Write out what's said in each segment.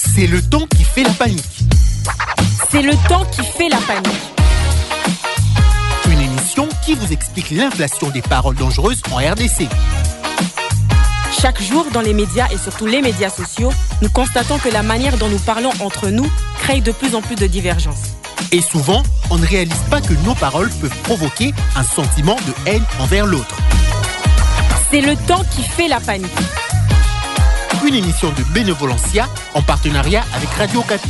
C'est le temps qui fait la panique. C'est le temps qui fait la panique. Une émission qui vous explique l'inflation des paroles dangereuses en RDC. Chaque jour, dans les médias et surtout les médias sociaux, nous constatons que la manière dont nous parlons entre nous crée de plus en plus de divergences. Et souvent, on ne réalise pas que nos paroles peuvent provoquer un sentiment de haine envers l'autre. C'est le temps qui fait la panique. Une émission de Bénévolencia en partenariat avec Radio Okapi.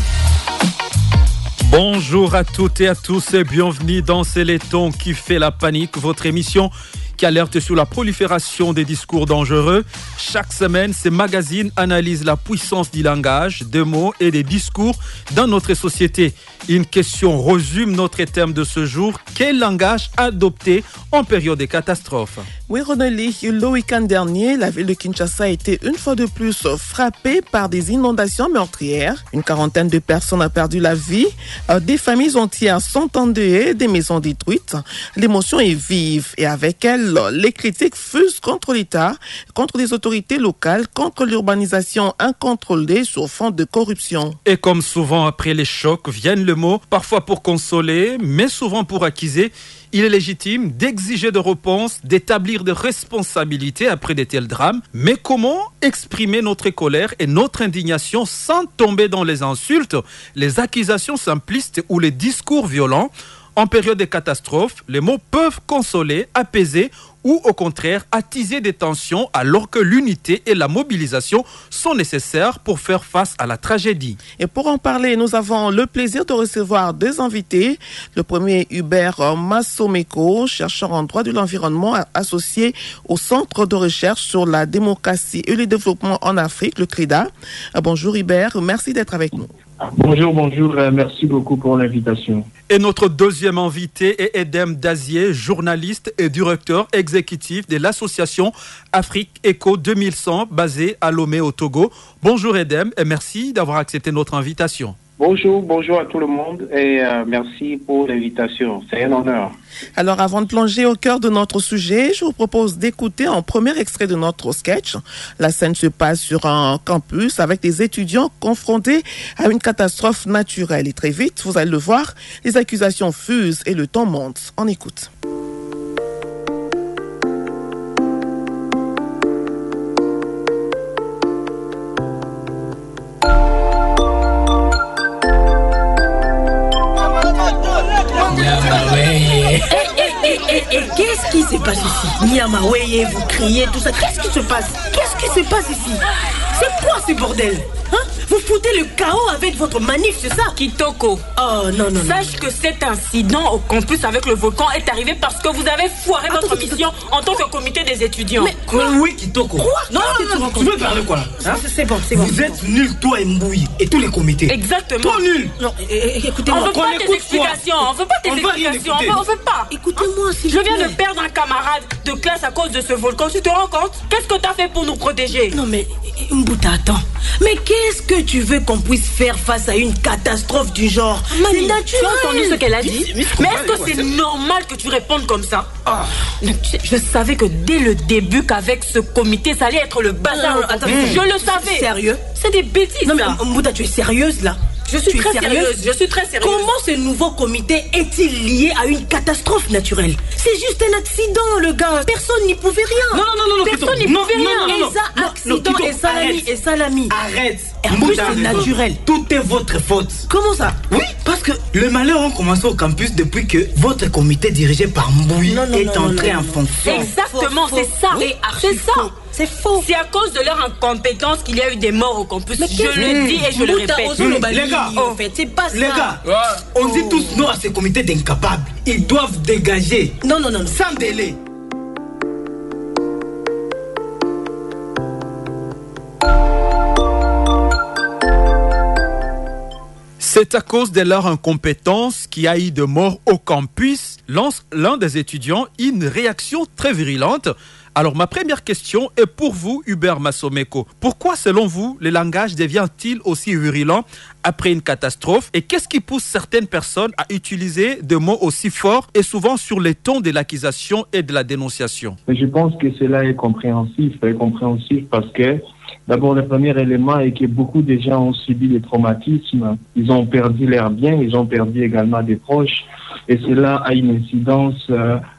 Bonjour à toutes et à tous et bienvenue dans C'est le temps qui fait la panique, votre émission qui alerte sur la prolifération des discours dangereux. Chaque semaine, ces magazines analysent la puissance du langage, des mots et des discours dans notre société. Une question résume notre thème de ce jour. Quel langage adopter en période de catastrophe? Oui, Ronely, le week-end dernier, la ville de Kinshasa a été une fois de plus frappée par des inondations meurtrières. Une quarantaine de personnes ont perdu la vie. Des familles entières sont endeuillées, des maisons détruites. L'émotion est vive et avec elle, les critiques fusent contre l'État, contre les autorités locales, contre l'urbanisation incontrôlée sur fond de corruption. Et comme souvent après les chocs, viennent le mot, parfois pour consoler, mais souvent pour accuser. Il est légitime d'exiger des réponses, d'établir des responsabilités après de tels drames. Mais comment exprimer notre colère et notre indignation sans tomber dans les insultes, les accusations simplistes ou les discours violents? En période de catastrophe, les mots peuvent consoler, apaiser ou au contraire attiser des tensions alors que l'unité et la mobilisation sont nécessaires pour faire face à la tragédie. Et pour en parler, nous avons le plaisir de recevoir deux invités. Le premier, Hubert Massomeko, chercheur en droit de l'environnement associé au Centre de recherche sur la démocratie et le développement en Afrique, le CRIDA. Bonjour Hubert, merci d'être avec nous. Bonjour, merci beaucoup pour l'invitation. Et notre deuxième invité est Edem Dazier, journaliste et directeur exécutif de l'association Afrique Eco 2100 basée à Lomé au Togo. Bonjour Edem et merci d'avoir accepté notre invitation. Bonjour à tout le monde et merci pour l'invitation, c'est un honneur. Alors avant de plonger au cœur de notre sujet, je vous propose d'écouter un premier extrait de notre sketch. La scène se passe sur un campus avec des étudiants confrontés à une catastrophe naturelle. Et très vite, vous allez le voir, les accusations fusent et le ton monte. On écoute. Qu'est-ce qui se passe ici? Niamaweye, vous criez, tout ça. Qu'est-ce qui se passe? Qu'est-ce qui se passe ici? C'est quoi ce bordel? Vous foutez le chaos avec votre manif, c'est ça? Kitoko. Oh non. Sache que cet incident au campus avec le volcan est arrivé parce que vous avez foiré votre mission en tant que comité des étudiants. Mais oui, Kitoko. Quoi? Non, tu veux parler quoi là? C'est bon. Vous êtes nuls, toi et Mbouyi, et tous les comités. Exactement. Toi nul. Non, écoutez-moi. On veut pas tes explications. On veut pas. Écoutez-moi, s'il Je vous plaît. viens de perdre un camarade de classe à cause de ce volcan. Tu te rends compte? Qu'est-ce que t'as fait pour nous protéger? Non mais, Mbouta, attends. Mais qu'est-ce que tu veux qu'on puisse faire face à une catastrophe du genre? Mani, C'est naturel. tu as entendu ce qu'elle a dit? Mais est-ce que c'est normal que tu répondes comme ça? Je savais que dès le début qu'avec ce comité, ça allait être le bazar. Non, attends, je le savais. Sérieux? C'est des bêtises. Non mais ça. Mbouta, tu es sérieuse là? Je suis très sérieuse. Comment ce nouveau comité est-il lié à une catastrophe naturelle? C'est juste un accident, le gars. Personne n'y pouvait rien. Non, Personne n'y pouvait rien. Et ça, accident et salami. Arrête. En plus, c'est naturel. Tout est votre faute. Comment ça? Oui, parce que le malheur a commencé au campus depuis que votre comité dirigé par Mbouyi est entré en fonction. Exactement, c'est ça. C'est ça. C'est faux. C'est à cause de leur incompétence qu'il y a eu des morts au campus. Je le dis et je le répète. Les gars, en fait, c'est pas ça. Les gars, on dit tous non à ces comités d'incapables. Ils doivent dégager. Non. Sans délai. C'est à cause de leur incompétence qu'il y a eu de morts au campus. Lance l'un des étudiants une réaction très virulente. Alors ma première question est pour vous, Hubert Massomeko. Pourquoi, selon vous, le langage devient-il aussi virulent après une catastrophe? Et qu'est-ce qui pousse certaines personnes à utiliser des mots aussi forts et souvent sur les tons de l'accusation et de la dénonciation? Je pense que cela est compréhensif parce que D'abord, le premier élément est que beaucoup de gens ont subi des traumatismes. Ils ont perdu leurs biens, ils ont perdu également des proches. Et cela a une incidence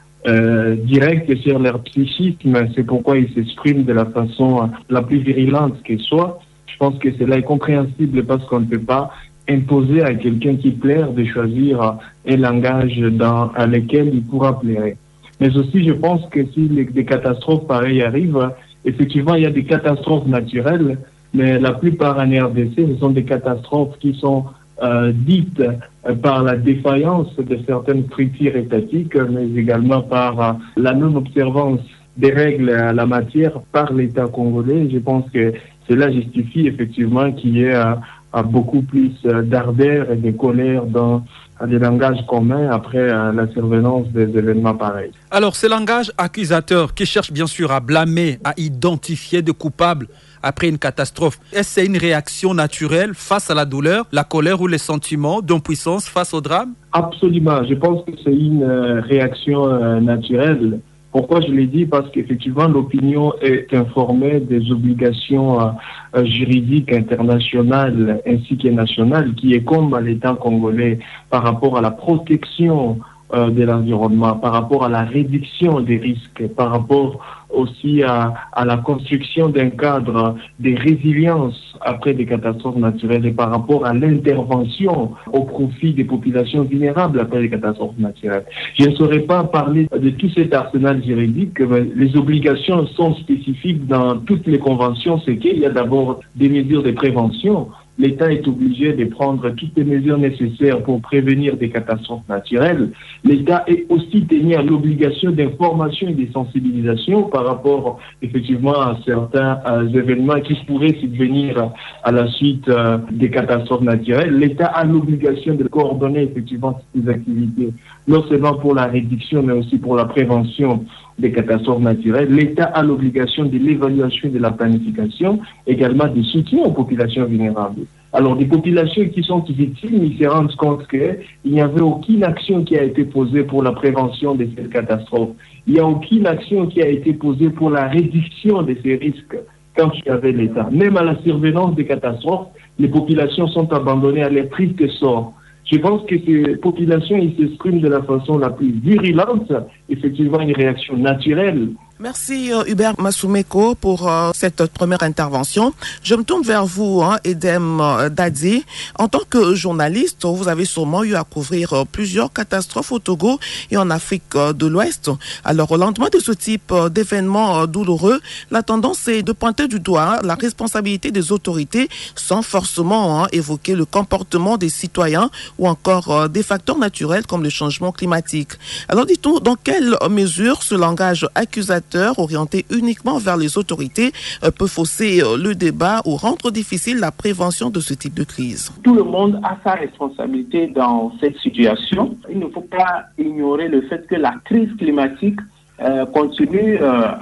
directe sur leur psychisme. C'est pourquoi ils s'expriment de la façon la plus virulente qu'elle soit. Je pense que cela est compréhensible parce qu'on ne peut pas imposer à quelqu'un qui plaire de choisir un langage dans lequel il pourra plaire. Mais aussi, je pense que si des catastrophes pareilles arrivent, effectivement, il y a des catastrophes naturelles, mais la plupart en RDC, ce sont des catastrophes qui sont dites par la défaillance de certaines structures étatiques, mais également par la non-observance des règles à la matière par l'État congolais. Je pense que cela justifie effectivement qu'il y ait beaucoup plus d'ardeur et de colère dans des langages communs après la survenance des événements pareils. Alors, ces langages accusateurs qui cherchent bien sûr à blâmer, à identifier de coupables après une catastrophe, est-ce que c'est une réaction naturelle face à la douleur, la colère ou les sentiments d'impuissance face au drame? Absolument. Je pense que c'est une réaction naturelle. Pourquoi je l'ai dit? Parce qu'effectivement, l'opinion est informée des obligations juridiques internationales ainsi que nationales qui incombent à l'État congolais par rapport à la protection de l'environnement, par rapport à la réduction des risques, par rapport aussi à la construction d'un cadre de résilience après des catastrophes naturelles et par rapport à l'intervention au profit des populations vulnérables après les catastrophes naturelles. Je ne saurais pas parler de tout cet arsenal juridique, mais les obligations sont spécifiques dans toutes les conventions. C'est qu'il y a d'abord des mesures de prévention. L'État est obligé de prendre toutes les mesures nécessaires pour prévenir des catastrophes naturelles. L'État est aussi tenu à l'obligation d'information et de sensibilisation par rapport effectivement à certains événements qui pourraient subvenir à la suite des catastrophes naturelles. L'État a l'obligation de coordonner effectivement ces activités, non seulement pour la réduction mais aussi pour la prévention des catastrophes naturelles. L'État a l'obligation de l'évaluation et de la planification, également du soutien aux populations vulnérables. Alors, des populations qui sont victimes, ils se rendent compte qu'il n'y avait aucune action qui a été posée pour la prévention de cette catastrophe. Il n'y a aucune action qui a été posée pour la réduction de ces risques quand il y avait l'État. Même à la survenance des catastrophes, les populations sont abandonnées à leur triste sort. Je pense que ces populations, ils s'expriment de la façon la plus virulente, effectivement une réaction naturelle. Merci Hubert Masumeko pour cette première intervention. Je me tourne vers vous, Edem Dadi. En tant que journaliste, vous avez sûrement eu à couvrir plusieurs catastrophes au Togo et en Afrique de l'Ouest. Alors, au lendemain de ce type d'événements douloureux, la tendance est de pointer du doigt la responsabilité des autorités sans forcément évoquer le comportement des citoyens ou encore des facteurs naturels comme le changement climatique. Alors, dites-nous, dans quelle mesure ce langage accusateur orienté uniquement vers les autorités peut fausser le débat ou rendre difficile la prévention de ce type de crise? Tout le monde a sa responsabilité dans cette situation. Il ne faut pas ignorer le fait que la crise climatique continue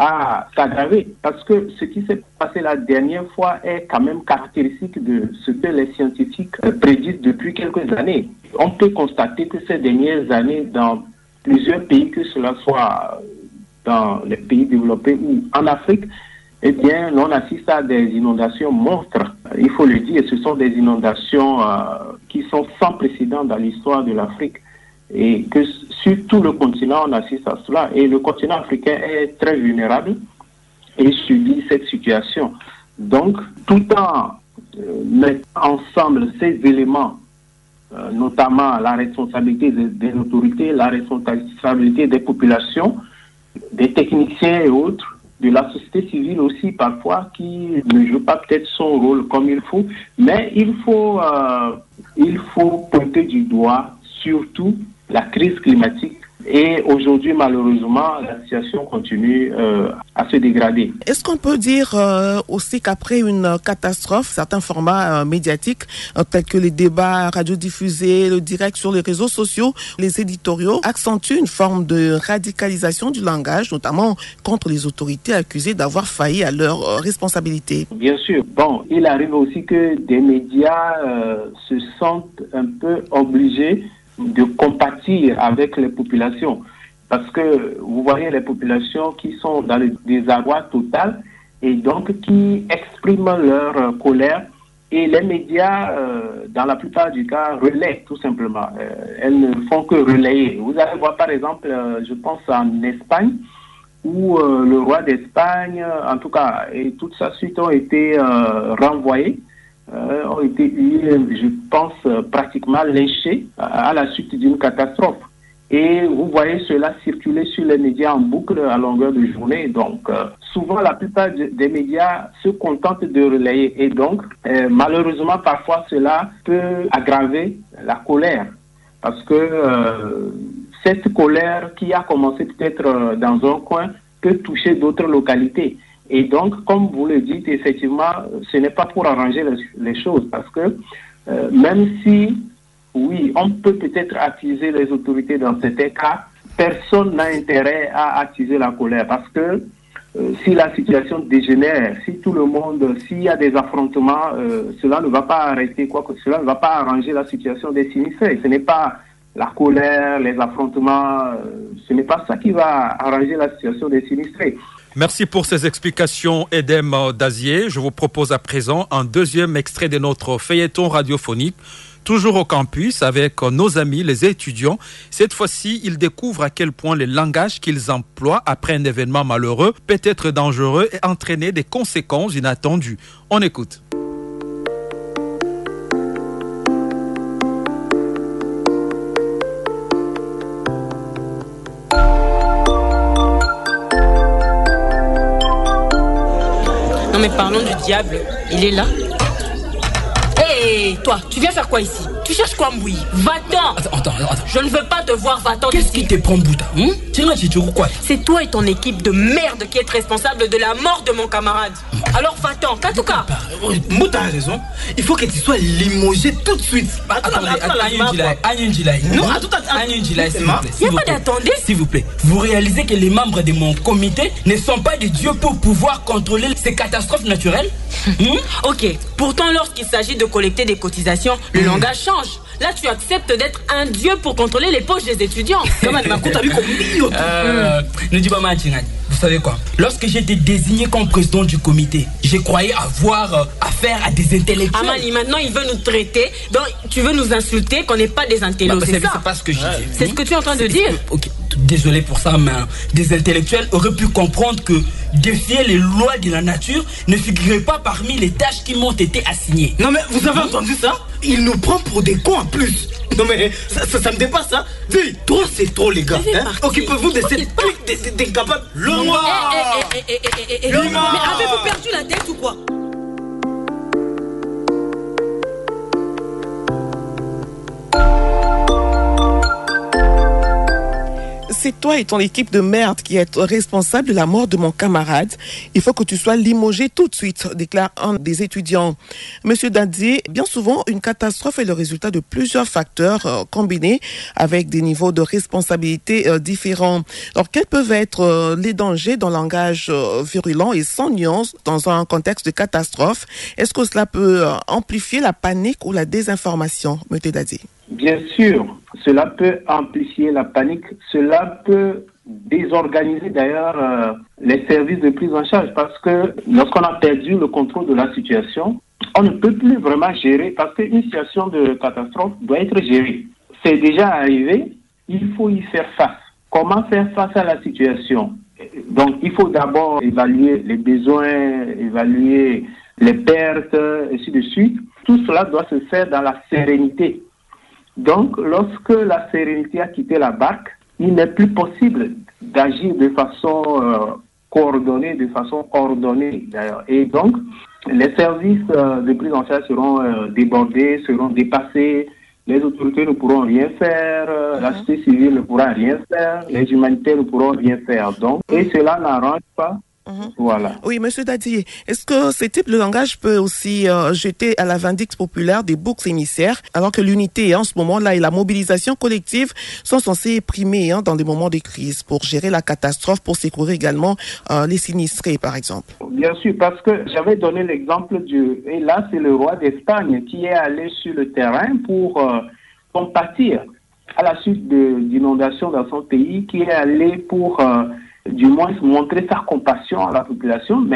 à s'aggraver parce que ce qui s'est passé la dernière fois est quand même caractéristique de ce que les scientifiques prédisent depuis quelques années. On peut constater que ces dernières années, dans plusieurs pays, que cela soit dans les pays développés ou en Afrique, eh bien, on assiste à des inondations monstres. Il faut le dire, ce sont des inondations qui sont sans précédent dans l'histoire de l'Afrique et que sur tout le continent, on assiste à cela. Et le continent africain est très vulnérable et subit cette situation. Donc, tout en mettant ensemble ces éléments, notamment la responsabilité des autorités, la responsabilité des populations, des techniciens et autres, de la société civile aussi parfois qui ne joue pas peut-être son rôle comme il faut, mais il faut pointer du doigt surtout la crise climatique. Et aujourd'hui, malheureusement, la situation continue à se dégrader. Est-ce qu'on peut dire aussi qu'après une catastrophe, certains formats médiatiques, tels que les débats radiodiffusés, le direct sur les réseaux sociaux, les éditoriaux, accentuent une forme de radicalisation du langage, notamment contre les autorités accusées d'avoir failli à leurs responsabilités? Bien sûr. Bon, il arrive aussi que des médias se sentent un peu obligés de compatir avec les populations. Parce que vous voyez les populations qui sont dans le désarroi total et donc qui expriment leur colère. Et les médias, dans la plupart du cas, relaient tout simplement. Elles ne font que relayer. Vous allez voir par exemple, je pense en Espagne, où le roi d'Espagne, en tout cas, et toute sa suite ont été renvoyés, ont été, je pense, pratiquement lynchés à la suite d'une catastrophe. Et vous voyez cela circuler sur les médias en boucle à longueur de journée. Donc, souvent, la plupart des médias se contentent de relayer. Et donc, malheureusement, parfois, cela peut aggraver la colère. Parce que cette colère qui a commencé peut-être dans un coin peut toucher d'autres localités. Et donc, comme vous le dites, effectivement, ce n'est pas pour arranger les choses. Parce que même si... oui, on peut peut-être attiser les autorités dans certains cas. Personne n'a intérêt à attiser la colère parce que si la situation dégénère, si tout le monde, s'il y a des affrontements, cela ne va pas arrêter cela ne va pas arranger la situation des sinistrés. Ce n'est pas la colère, les affrontements, ce n'est pas ça qui va arranger la situation des sinistrés. Merci pour ces explications, Edem Dazier. Je vous propose à présent un deuxième extrait de notre feuilleton radiophonique. Toujours au campus avec nos amis, les étudiants. Cette fois-ci, ils découvrent à quel point le langage qu'ils emploient après un événement malheureux peut être dangereux et entraîner des conséquences inattendues. On écoute. Non mais parlons du diable, il est là. Hé, toi, tu viens faire quoi ici? Tu cherches quoi, Mboui? Va-t'en! Attends. Je ne veux pas te voir, va-t'en. Qu'est-ce qui te prend, Bouta? C'est toi et ton équipe de merde qui êtes responsable de la mort de mon camarade. Alors va-t'en, Katouka! Bouta a raison. Il faut que tu sois limogé tout de suite. Il n'y a pas d'attendez. S'il vous plaît, vous réalisez que les membres de mon comité ne sont pas des dieux pour pouvoir contrôler ces catastrophes naturelles? Ok, pourtant lorsqu'il s'agit de collecter des cotisations, le langage change. Là, tu acceptes d'être un dieu pour contrôler les poches des étudiants. Ne dis pas Machinad. Vous savez quoi? Lorsque j'ai été désigné comme président du comité, je croyais avoir affaire à des intellectuels. Amani, maintenant il veut nous traiter. Donc tu veux nous insulter qu'on n'est pas des intellectuels. C'est pas ce que j'ai dit. C'est ce que tu es en train de dire. Ok, désolé pour ça, mais des intellectuels auraient pu comprendre que défier les lois de la nature ne figurait pas parmi les tâches qui m'ont été assignées. Non mais vous avez entendu ça? Il nous prend pour des cons en plus. Non mais ça me dépasse, hein. Trop c'est trop, les gars, hein? Occupez-vous de cette clique d'incapables. Le noir. Mais avez-vous perdu la tête ou quoi? C'est toi et ton équipe de merde qui êtes responsable de la mort de mon camarade. Il faut que tu sois limogé tout de suite, déclare un des étudiants. Monsieur Dazier, bien souvent, une catastrophe est le résultat de plusieurs facteurs combinés avec des niveaux de responsabilité différents. Alors, quels peuvent être les dangers dans le langage virulent et sans nuance dans un contexte de catastrophe? Est-ce que cela peut amplifier la panique ou la désinformation, Monsieur Dazier? Bien sûr, cela peut amplifier la panique, cela peut désorganiser d'ailleurs les services de prise en charge parce que lorsqu'on a perdu le contrôle de la situation, on ne peut plus vraiment gérer parce qu'une situation de catastrophe doit être gérée. C'est déjà arrivé, il faut y faire face. Comment faire face à la situation? Donc il faut d'abord évaluer les besoins, évaluer les pertes, et ainsi de suite. Tout cela doit se faire dans la sérénité. Donc, lorsque la sérénité a quitté la barque, il n'est plus possible d'agir de façon coordonnée, d'ailleurs. Et donc, les services de prise en charge seront débordés, seront dépassés, les autorités ne pourront rien faire, la société civile ne pourra rien faire, les humanitaires ne pourront rien faire. Donc, et cela n'arrange pas. Voilà. Oui, Monsieur Dazier, est-ce que ce type de langage peut aussi jeter à la vindicte populaire des boucs émissaires, alors que l'unité en ce moment-là et la mobilisation collective sont censées primer dans des moments de crise pour gérer la catastrophe, pour secourir également les sinistrés, par exemple? Bien sûr, parce que j'avais donné l'exemple et là, c'est le roi d'Espagne qui est allé sur le terrain pour compatir à la suite d'inondations dans son pays, qui est allé pour... du moins montrer sa compassion à la population, mais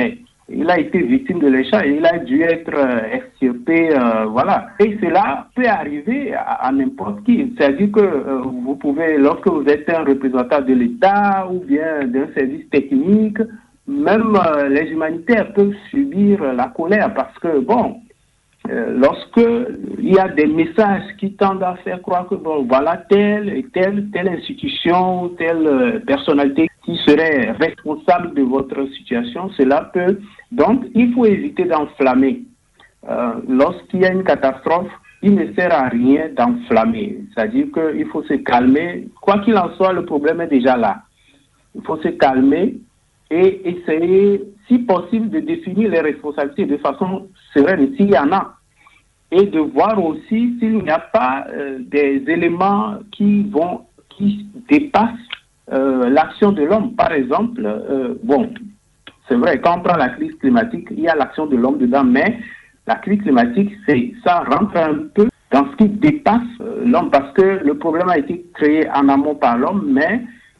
il a été victime de l'échange, il a dû être extirpé, voilà. Et cela peut arriver à n'importe qui. C'est-à-dire que vous pouvez, lorsque vous êtes un représentant de l'État ou bien d'un service technique, même les humanitaires peuvent subir la colère parce que, bon, lorsque il y a des messages qui tendent à faire croire que, bon, voilà telle et telle institution, telle personnalité qui serait responsable de votre situation, cela peut... Donc, il faut éviter d'enflammer. Lorsqu'il y a une catastrophe, il ne sert à rien d'enflammer. C'est-à-dire qu'il faut se calmer. Quoi qu'il en soit, le problème est déjà là. Il faut se calmer et essayer, si possible, de définir les responsabilités de façon sereine, s'il y en a. Et de voir aussi s'il n'y a pas des éléments qui dépassent l'action de l'homme. Par exemple, bon, c'est vrai, quand on prend la crise climatique, il y a l'action de l'homme dedans, mais la crise climatique, ça rentre un peu dans ce qui dépasse l'homme, parce que le problème a été créé en amont par l'homme, mais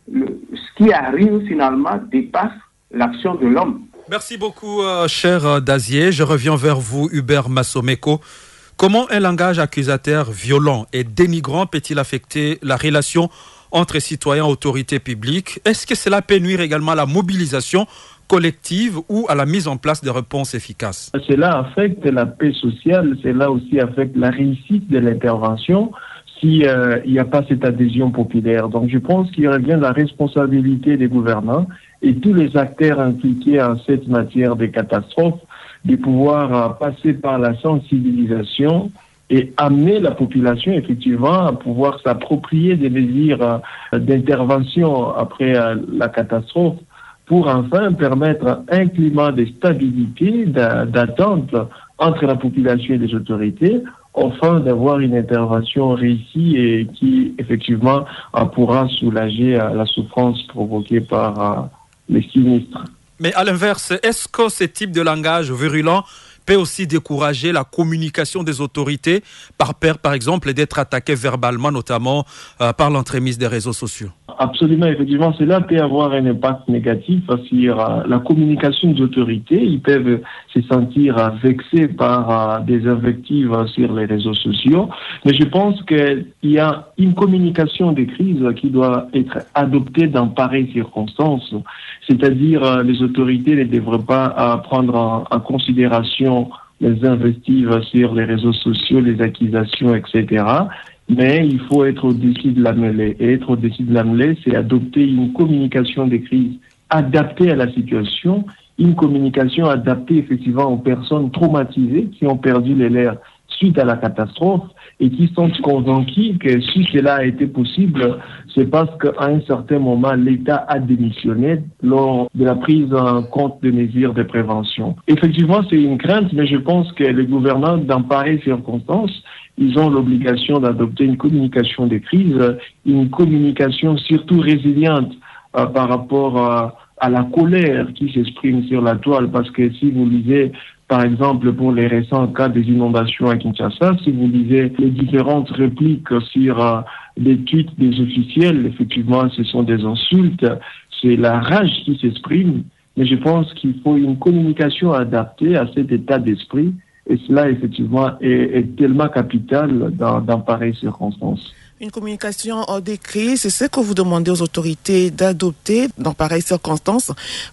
ce qui arrive finalement dépasse l'action de l'homme. Merci beaucoup, cher Dazier. Je reviens vers vous, Hubert Massomeko. Comment un langage accusateur violent et dénigrant peut-il affecter la relation entre citoyens et autorités publiques? Est-ce que cela peut nuire également à la mobilisation collective ou à la mise en place de réponses efficaces? Cela affecte la paix sociale, cela aussi affecte la réussite de l'intervention s'il n'y a pas cette adhésion populaire. Donc je pense qu'il revient la responsabilité des gouvernants et tous les acteurs impliqués en cette matière de catastrophe de pouvoir passer par la sensibilisation et amener la population effectivement à pouvoir s'approprier des mesures d'intervention après la catastrophe pour enfin permettre un climat de stabilité, d'attente entre la population et les autorités, afin d'avoir une intervention réussie et qui effectivement pourra soulager la souffrance provoquée par les sinistres. Mais à l'inverse, est-ce que ce type de langage virulent peut aussi décourager la communication des autorités par peur, par exemple, d'être attaqué verbalement, notamment par l'entremise des réseaux sociaux? Absolument, effectivement, cela peut avoir un impact négatif sur la communication des autorités. Ils peuvent se sentir vexés par des invectives sur les réseaux sociaux. Mais je pense qu'il y a une communication des crises qui doit être adoptée dans pareilles circonstances. C'est-à-dire, les autorités ne devraient pas prendre en considération les invectives sur les réseaux sociaux, les accusations, etc. Mais il faut être au-dessus de la mêlée. Et être au-dessus de la mêlée, c'est adopter une communication des crises adaptée à la situation, une communication adaptée effectivement aux personnes traumatisées qui ont perdu les leurs suite à la catastrophe et qui sont convaincus que si cela a été possible, c'est parce qu'à un certain moment, l'État a démissionné lors de la prise en compte des mesures de prévention. Effectivement, c'est une crainte, mais je pense que les gouvernants, dans pareilles circonstances, ils ont l'obligation d'adopter une communication des crises, une communication surtout résiliente par rapport à la colère qui s'exprime sur la toile. Parce que si vous lisez, par exemple, pour les récents cas des inondations à Kinshasa, si vous lisez les différentes répliques sur les tweets des officiels, effectivement, ce sont des insultes, c'est la rage qui s'exprime. Mais je pense qu'il faut une communication adaptée à cet état d'esprit. Et cela, effectivement, est tellement capital dans pareilles circonstances. Une communication des crises, c'est ce que vous demandez aux autorités d'adopter dans pareilles circonstances.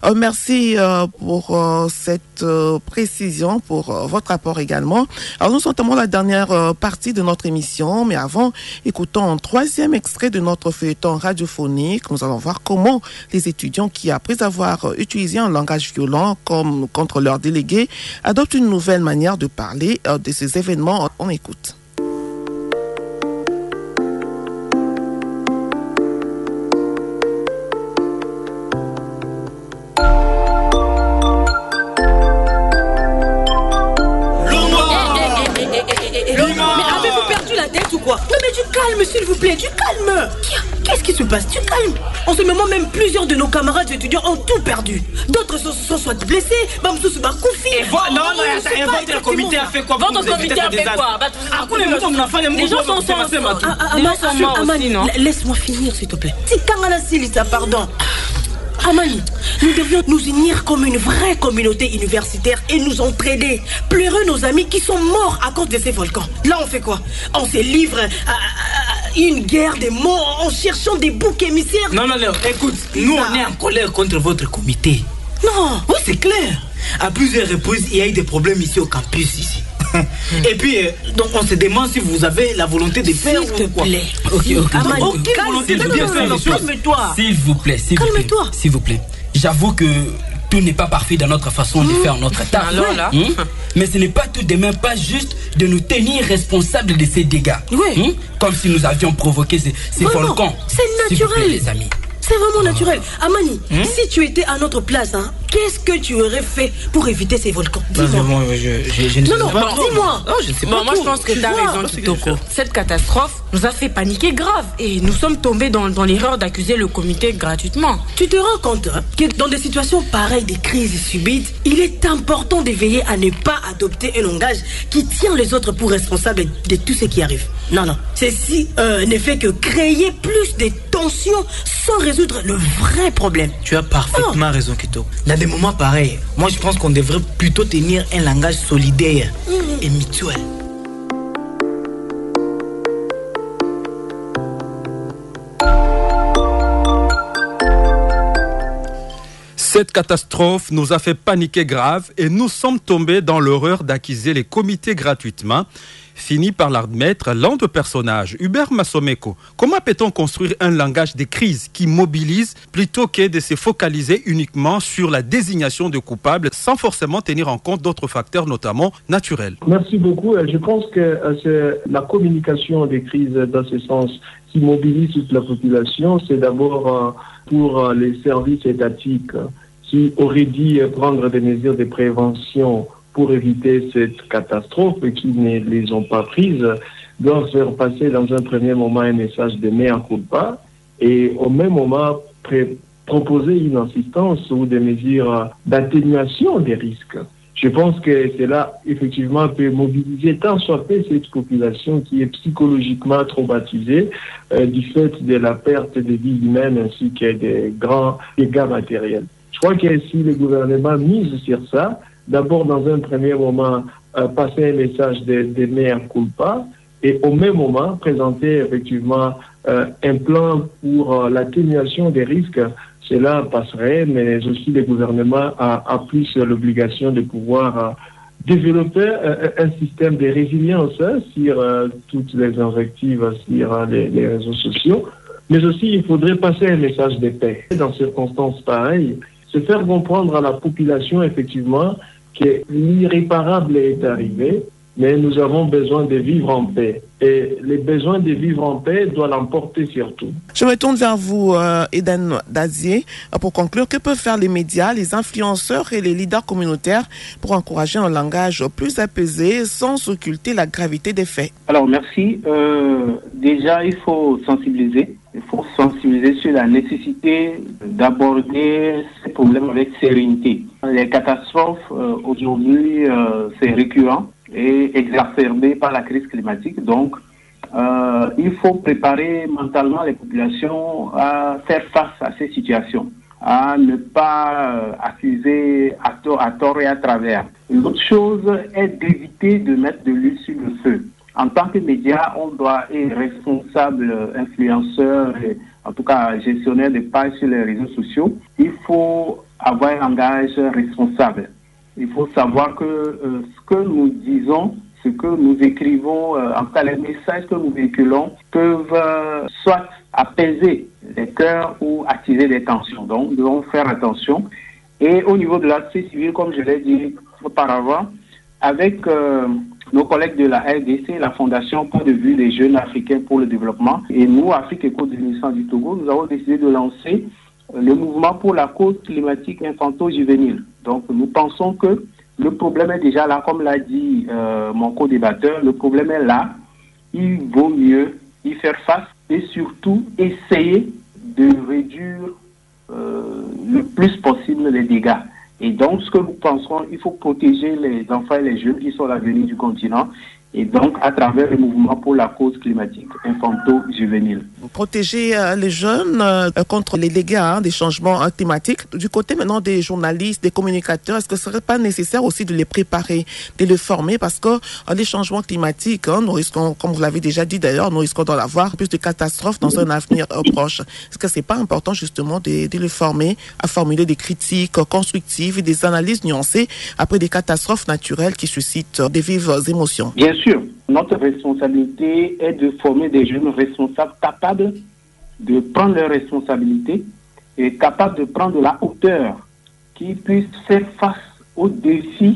Merci pour cette précision, pour votre rapport également. Alors nous entamons la dernière partie de notre émission, mais avant, écoutons un troisième extrait de notre feuilleton radiophonique. Nous allons voir comment les étudiants qui, après avoir utilisé un langage violent comme contre leurs délégués, adoptent une nouvelle manière de parler de ces événements. On écoute. Calme, s'il vous plaît, du calme. Qu'est-ce qui se passe? Du calme. En ce moment, même plusieurs de nos camarades étudiants ont tout perdu. D'autres sont soit blessés, Bamsou se bat Koufi. Non, votre comité a fait quoi? Votre comité a fait quoi? Les gens sont morts. Laisse-moi finir, s'il te plaît. Tikangana Silita, pardon. Amani, nous devions nous unir comme une vraie communauté universitaire et nous entraider. Pleurer nos amis qui sont morts à cause de ces volcans. Là, on fait quoi? On se livre à une guerre des morts en cherchant des boucs émissaires. Non, écoute, nous on est en colère contre votre comité. Non. Oui, c'est clair. À plusieurs reprises, il y a eu des problèmes ici au campus, ici. Et puis, donc on se demande si vous avez la volonté de faire. S'il te plaît. Ok. Amani, calme-toi. S'il vous plaît. Calme-toi. S'il vous plaît. J'avoue que tout n'est pas parfait dans notre façon de faire notre tâche. Alors là. Mais ce n'est pas tout de même pas juste de nous tenir responsables de ces dégâts. Oui. Comme si nous avions provoqué ces volcans. C'est naturel. S'il vous plaît, les amis. C'est vraiment naturel. Amani, si tu étais à notre place, qu'est-ce que tu aurais fait pour éviter ces volcans? Dis-moi. Non, je ne sais pas. Dis-moi. Non, je ne sais pas. Moi, je pense que tu as raison, Kitoko. Cette catastrophe nous a fait paniquer grave et nous sommes tombés dans l'erreur d'accuser le comité gratuitement. Tu te rends compte que dans des situations pareilles, des crises subites, il est important de veiller à ne pas adopter un langage qui tient les autres pour responsables de tout ce qui arrive. Non. Ceci ne fait que créer plus de tensions sans résoudre le vrai problème. Tu as parfaitement raison, Kito. Dans des moments pareils, moi je pense qu'on devrait plutôt tenir un langage solidaire et mutuel. Cette catastrophe nous a fait paniquer grave et nous sommes tombés dans l'horreur d'accuser les comités gratuitement. Fini par l'admettre l'un de personnages, Hubert Massomeko. Comment peut-on construire un langage de crise qui mobilise plutôt que de se focaliser uniquement sur la désignation de coupables sans forcément tenir en compte d'autres facteurs, notamment naturels? Merci beaucoup. Je pense que c'est la communication des crises dans ce sens qui mobilise toute la population. C'est d'abord pour les services étatiques qui auraient dû prendre des mesures de prévention pour éviter cette catastrophe et qui ne les ont pas prises, doivent faire passer dans un premier moment un message de mea culpa et au même moment proposer une assistance ou des mesures d'atténuation des risques. Je pense que cela, effectivement, peut mobiliser tant soit peu cette population qui est psychologiquement traumatisée du fait de la perte de vie humaine ainsi que des grands dégâts matériels. Je crois que si le gouvernement mise sur ça, d'abord, dans un premier moment, passer un message de mea culpa et au même moment, présenter effectivement un plan pour l'atténuation des risques. Cela passerait, mais aussi le gouvernement a plus l'obligation de pouvoir développer un système de résilience sur toutes les invectives sur les réseaux sociaux. Mais aussi, il faudrait passer un message de paix. Dans ces circonstances pareilles, se faire comprendre à la population, effectivement, que l'irréparable est arrivé, mais nous avons besoin de vivre en paix. Et les besoins de vivre en paix doivent l'emporter surtout. Je me tourne vers vous, Eden Dazier, pour conclure. Que peuvent faire les médias, les influenceurs et les leaders communautaires pour encourager un langage plus apaisé sans occulter la gravité des faits? Alors, merci. Déjà, il faut sensibiliser. Il faut sensibiliser sur la nécessité d'aborder ces problèmes avec sérénité. Les catastrophes, aujourd'hui, c'est récurrent et exacerbé par la crise climatique. Donc, il faut préparer mentalement les populations à faire face à ces situations, à ne pas accuser à tort et à travers. L'autre chose est d'éviter de mettre de l'huile sur le feu. En tant que média, on doit être responsable, influenceur, et en tout cas gestionnaire de pages sur les réseaux sociaux. Il faut avoir un langage responsable. Il faut savoir que ce que nous disons, ce que nous écrivons, en tout cas les messages que nous véhiculons, peuvent soit apaiser les cœurs ou attiser les tensions. Donc, nous devons faire attention. Et au niveau de la société civile, comme je l'ai dit auparavant, avec nos collègues de la RDC, la Fondation Point de vue des jeunes africains pour le développement, et nous, Afrique Éco de l'Union du Togo, nous avons décidé de lancer le mouvement pour la cause climatique infanto-juvénile. Donc, nous pensons que le problème est déjà là, comme l'a dit mon co-débatteur, le problème est là. Il vaut mieux y faire face et surtout essayer de réduire le plus possible les dégâts. Et donc, ce que nous pensons, il faut protéger les enfants et les jeunes qui sont l'avenir du continent. et donc à travers le mouvement pour la cause climatique infanto-juvénile. Protéger les jeunes contre les dégâts des changements climatiques. Du côté maintenant des journalistes, des communicateurs, est-ce que ce serait pas nécessaire aussi de les préparer, de les former, parce que les changements climatiques, nous risquons, comme vous l'avez déjà dit d'ailleurs, nous risquons d'en avoir plus de catastrophes dans un avenir proche. Est-ce que c'est pas important justement de les former à formuler des critiques constructives et des analyses nuancées après des catastrophes naturelles qui suscitent des vives émotions? Bien sûr, notre responsabilité est de former des jeunes responsables capables de prendre leurs responsabilités et capables de prendre de la hauteur, qui puissent faire face aux défis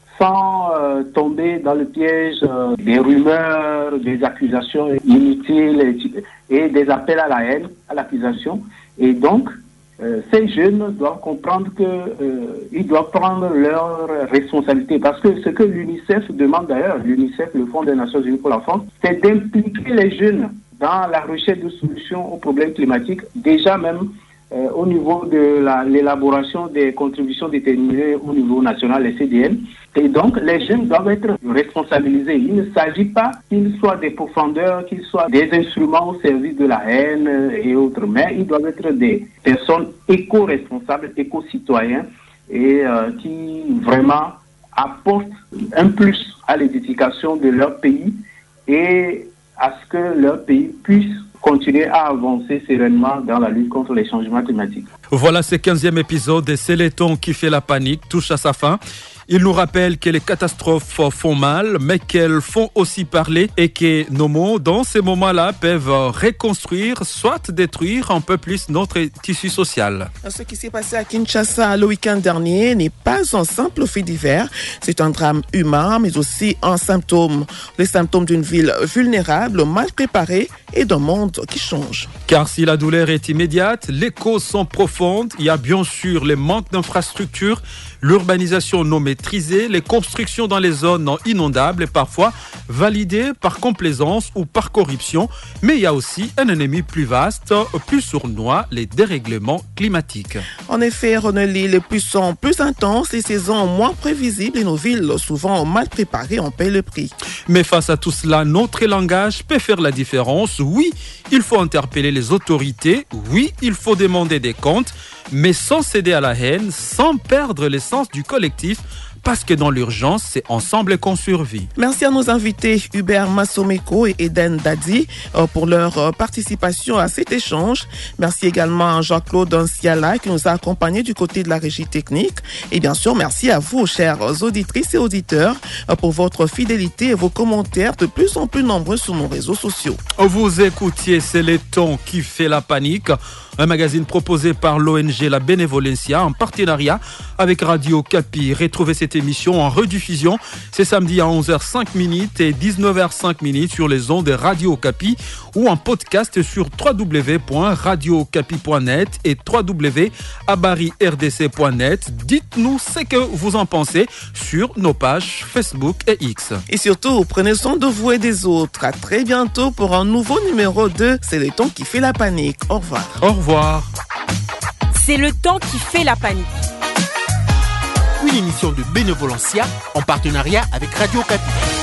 sans tomber dans le piège des rumeurs, des accusations inutiles et des appels à la haine, à l'accusation. Et donc, ces jeunes doivent comprendre qu'ils doivent prendre leurs responsabilités. Parce que ce que l'UNICEF demande d'ailleurs, l'UNICEF, le Fonds des Nations Unies pour l'enfance, c'est d'impliquer les jeunes dans la recherche de solutions aux problèmes climatiques, déjà même au niveau de l'élaboration des contributions déterminées au niveau national, les CDN. Et donc, les jeunes doivent être responsabilisés. Il ne s'agit pas qu'ils soient des profondeurs, qu'ils soient des instruments au service de la haine et autres, mais ils doivent être des personnes éco-responsables, éco-citoyens et qui vraiment apportent un plus à l'édification de leur pays et à ce que leur pays puisse continuer à avancer sereinement dans la lutte contre les changements climatiques. Voilà, ce 15e épisode de C'est le ton qui fait la panique touche à sa fin. Il nous rappelle que les catastrophes font mal, mais qu'elles font aussi parler et que nos mots, dans ces moments-là, peuvent reconstruire, soit détruire un peu plus notre tissu social. Ce qui s'est passé à Kinshasa le week-end dernier n'est pas un simple fait divers. C'est un drame humain, mais aussi un symptôme. Les symptômes d'une ville vulnérable, mal préparée et d'un monde qui change. Car si la douleur est immédiate, les causes sont profondes. Il y a bien sûr les manques d'infrastructures, l'urbanisation non maîtrisée, les constructions dans les zones inondables et parfois validées par complaisance ou par corruption. Mais il y a aussi un ennemi plus vaste, plus sournois, les dérèglements climatiques. En effet, Ronely, les pluies sont plus intenses, les saisons moins prévisibles et nos villes souvent mal préparées en paient le prix. Mais face à tout cela, notre langage peut faire la différence. Oui, il faut interpeller les autorités. Oui, il faut demander des comptes, mais sans céder à la haine, sans perdre l'essence du collectif, parce que dans l'urgence, c'est ensemble qu'on survit. Merci à nos invités Hubert Massomeko et Eden Dadi pour leur participation à cet échange. Merci également à Jean-Claude Anciala qui nous a accompagnés du côté de la régie technique. Et bien sûr, merci à vous, chères auditrices et auditeurs, pour votre fidélité et vos commentaires de plus en plus nombreux sur nos réseaux sociaux. Vous écoutiez C'est le ton qui fait la panique, un magazine proposé par l'ONG La Benevolencia en partenariat avec Radio Capi. Retrouvez cette émission en rediffusion, c'est samedi à 11h05 et 19h05 sur les ondes de Radio Capi ou en podcast sur www.radiocapi.net et www.abarirdc.net. Dites-nous ce que vous en pensez sur nos pages Facebook et X. Et surtout, prenez soin de vous et des autres. À très bientôt pour un nouveau numéro de C'est le ton qui fait la panique. Au revoir. Au revoir. C'est le temps qui fait la panique. Une émission de Benevolencia en partenariat avec Radio Capi.